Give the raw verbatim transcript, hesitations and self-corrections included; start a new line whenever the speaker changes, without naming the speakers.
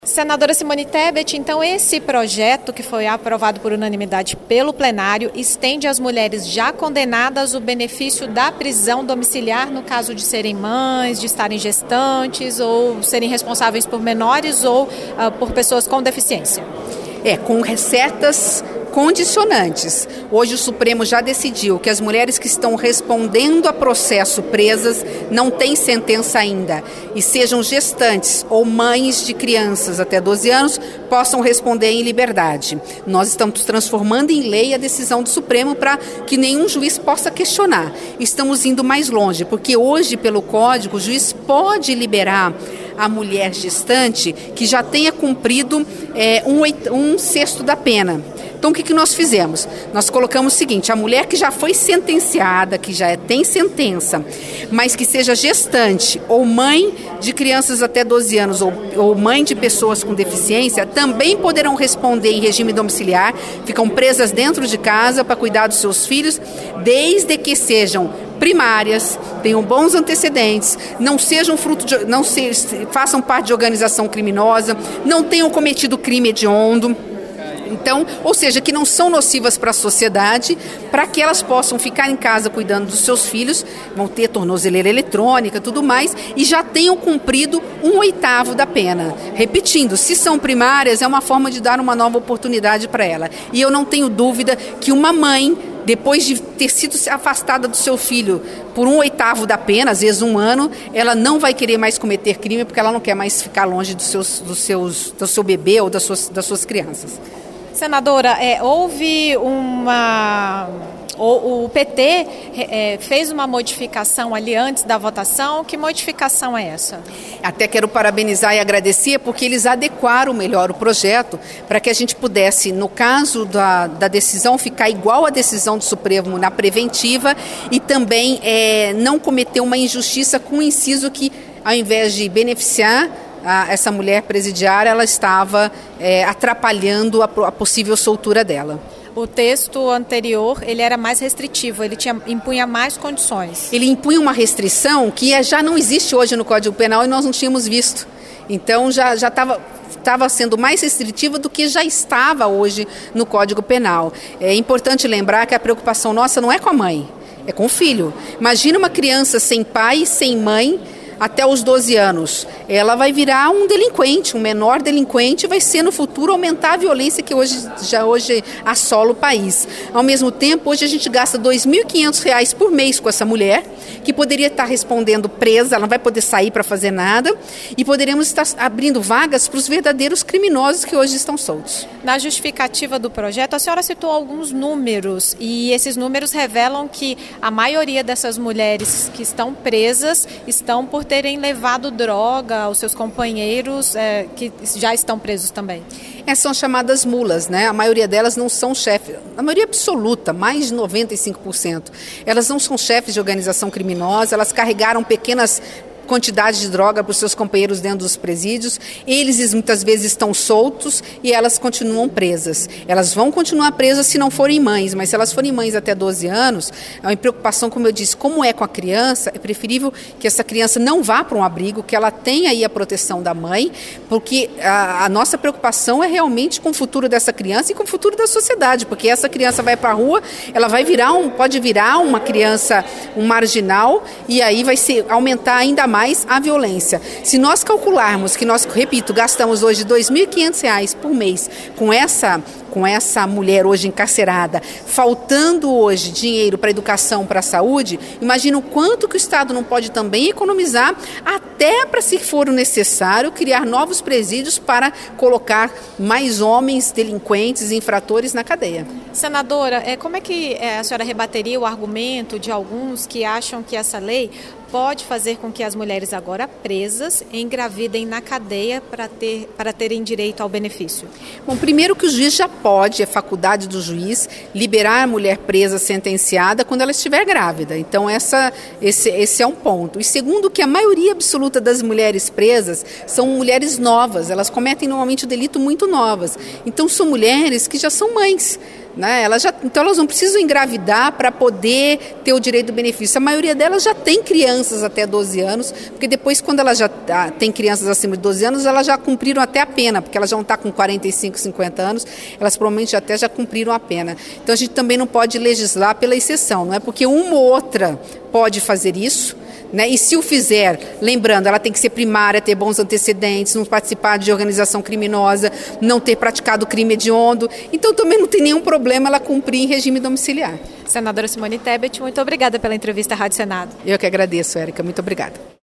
Senadora Simone Tebet, então esse projeto que foi aprovado por unanimidade pelo plenário estende às mulheres já condenadas o benefício da prisão domiciliar no caso de serem mães, de estarem gestantes ou serem responsáveis por menores ou uh, por pessoas com deficiência.
É, com certas condicionantes. Hoje o Supremo já decidiu que as mulheres que estão respondendo a processo presas não têm sentença ainda e sejam gestantes ou mães de crianças até doze anos possam responder em liberdade. Nós estamos transformando em lei a decisão do Supremo para que nenhum juiz possa questionar. Estamos indo mais longe, porque hoje pelo Código o juiz pode liberar a mulher gestante que já tenha cumprido é, um, um sexto da pena. Então, o que, que nós fizemos? Nós colocamos o seguinte, a mulher que já foi sentenciada, que já tem sentença, mas que seja gestante ou mãe de crianças até doze anos ou, ou mãe de pessoas com deficiência, também poderão responder em regime domiciliar, ficam presas dentro de casa para cuidar dos seus filhos, desde que sejam primárias, tenham bons antecedentes, não sejam fruto de, não se, façam parte de organização criminosa, não tenham cometido crime hediondo. Então, ou seja, que não são nocivas para a sociedade, para que elas possam ficar em casa cuidando dos seus filhos, vão ter tornozeleira eletrônica, tudo mais, e já tenham cumprido um oitavo da pena. Repetindo, se são primárias, é uma forma de dar uma nova oportunidade para ela. E eu não tenho dúvida que uma mãe, depois de ter sido afastada do seu filho por um oitavo da pena, às vezes um ano, ela não vai querer mais cometer crime, porque ela não quer mais ficar longe dos seus, dos seus, do seu bebê ou das suas, das suas crianças.
Senadora, é, houve uma... O, o P T é, fez uma modificação ali antes da votação. Que modificação é essa?
Até quero parabenizar e agradecer porque eles adequaram melhor o projeto para que a gente pudesse, no caso da, da decisão, ficar igual à decisão do Supremo na preventiva e também é, não cometer uma injustiça com o inciso que, ao invés de beneficiar A, essa mulher presidiária, ela estava é, atrapalhando a, a possível soltura dela.
O texto anterior, ele era mais restritivo, ele tinha, impunha mais condições.
Ele impunha uma restrição que já não existe hoje no Código Penal e nós não tínhamos visto. Então já já estava estava sendo mais restritiva do que já estava hoje no Código Penal. É importante lembrar que a preocupação nossa não é com a mãe, é com o filho. Imagina uma criança sem pai, sem mãe, até os doze anos, ela vai virar um delinquente, um menor delinquente, vai ser no futuro aumentar a violência que hoje, já hoje assola o país. Ao mesmo tempo, hoje a gente gasta dois mil e quinhentos reais por mês com essa mulher, que poderia estar respondendo presa, ela não vai poder sair para fazer nada, e poderemos estar abrindo vagas para os verdadeiros criminosos que hoje estão soltos.
Na justificativa do projeto, a senhora citou alguns números, e esses números revelam que a maioria dessas mulheres que estão presas estão por terem levado droga aos seus companheiros é, que já estão presos também.
É, são chamadas mulas, né? A maioria delas não são chefes, a maioria absoluta, mais de noventa e cinco por cento. Elas não são chefes de organização criminosa, elas carregaram pequenas quantidade de droga para os seus companheiros dentro dos presídios, eles muitas vezes estão soltos e elas continuam presas. Elas vão continuar presas se não forem mães, mas se elas forem mães até doze anos, é uma preocupação, como eu disse, como é com a criança, é preferível que essa criança não vá para um abrigo, que ela tenha aí a proteção da mãe, porque a, a nossa preocupação é realmente com o futuro dessa criança e com o futuro da sociedade, porque essa criança vai para a rua, ela vai virar um, pode virar uma criança, um marginal, e aí vai ser, aumentar ainda mais mais a violência. Se nós calcularmos que nós, repito, gastamos hoje dois mil e quinhentos reais por mês com essa, com essa mulher hoje encarcerada, faltando hoje dinheiro para a educação, para a saúde, imagina o quanto que o Estado não pode também economizar, até para, se for o necessário, criar novos presídios para colocar mais homens delinquentes e infratores na cadeia.
Senadora, como é que a senhora rebateria o argumento de alguns que acham que essa lei pode fazer com que as mulheres agora presas engravidem na cadeia para ter, para terem direito ao benefício?
Bom, primeiro que o juiz já pode, é faculdade do juiz, liberar a mulher presa sentenciada quando ela estiver grávida. Então essa, esse, esse é um ponto. E segundo que a maioria absoluta das mulheres presas são mulheres novas, elas cometem normalmente o delito muito novas. Então são mulheres que já são mães. Né? Elas já, então elas não precisam engravidar para poder ter o direito do benefício. A maioria delas já tem crianças até doze anos, porque depois quando elas já ah, tem crianças acima de doze anos, elas já cumpriram até a pena, porque elas já vão estar com quarenta e cinco, cinquenta anos, elas provavelmente até já cumpriram a pena. Então a gente também não pode legislar pela exceção, não é porque uma ou outra pode fazer isso, né? E se o fizer, lembrando, ela tem que ser primária, ter bons antecedentes, não participar de organização criminosa, não ter praticado crime hediondo. Então também não tem nenhum problema ela cumprir em regime domiciliar.
Senadora Simone Tebet, muito obrigada pela entrevista à Rádio Senado.
Eu que agradeço, Érica. Muito obrigada.